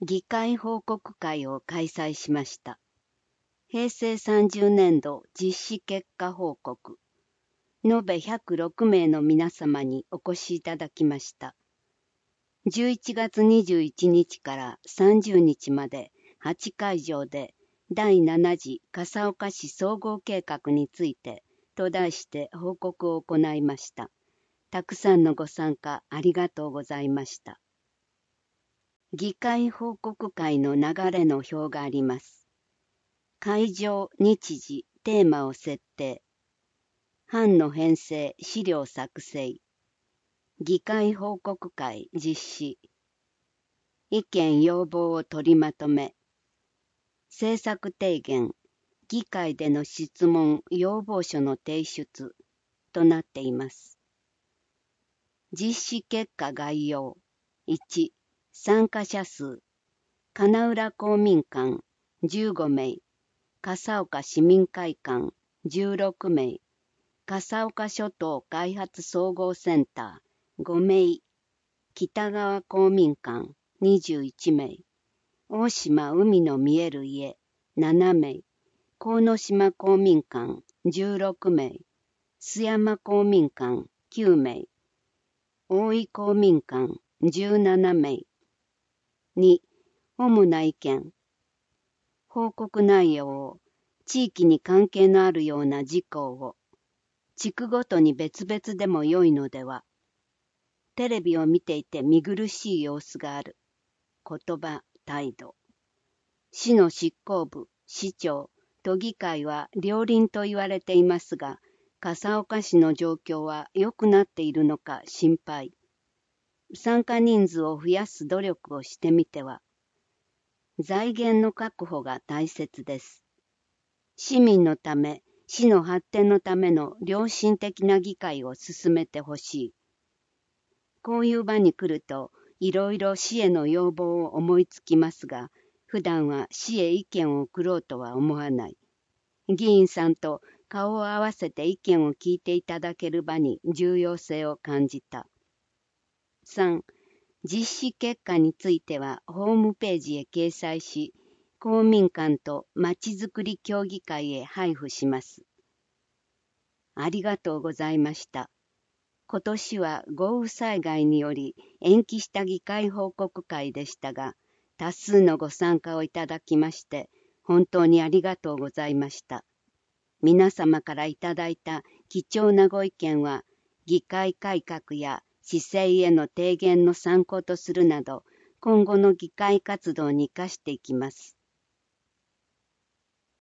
議会報告会を開催しました。平成30年度実施結果報告。延べ106名の皆様にお越しいただきました。11月21日から30日まで8会場で第7次笠岡市総合計画についてと題して報告を行いました。たくさんのご参加ありがとうございました。議会報告会の流れの表があります。会場、日時、テーマを設定。版の編成、資料作成。議会報告会実施。意見要望を取りまとめ。政策提言。議会での質問、要望書の提出となっています。実施結果概要。1、参加者数。金浦公民館15名。笠岡市民会館16名。笠岡諸島開発総合センター5名。北川公民館21名。大島海の見える家7名。鴻島公民館16名。須山公民館9名。大井公民館17名。2、主な意見。報告内容を地域に関係のあるような事項を地区ごとに別々でも良いのでは。テレビを見ていて見苦しい様子がある。言葉、態度。市の執行部、市長、都議会は両輪と言われていますが、笠岡市の状況は良くなっているのか心配。参加人数を増やす努力をしてみては。財源の確保が大切です。市民のため、市の発展のための良心的な議会を進めてほしい。こういう場に来ると、いろいろ市への要望を思いつきますが、普段は市へ意見を送ろうとは思わない。議員さんと顔を合わせて意見を聞いていただける場に重要性を感じた。3、実施結果についてはホームページへ掲載し、公民館とまちづくり協議会へ配布します。ありがとうございました。今年は豪雨災害により延期した議会報告会でしたが、多数のご参加をいただきまして、本当にありがとうございました。皆様からいただいた貴重なご意見は、議会改革や市政への提言の参考とするなど、今後の議会活動に生かしていきます。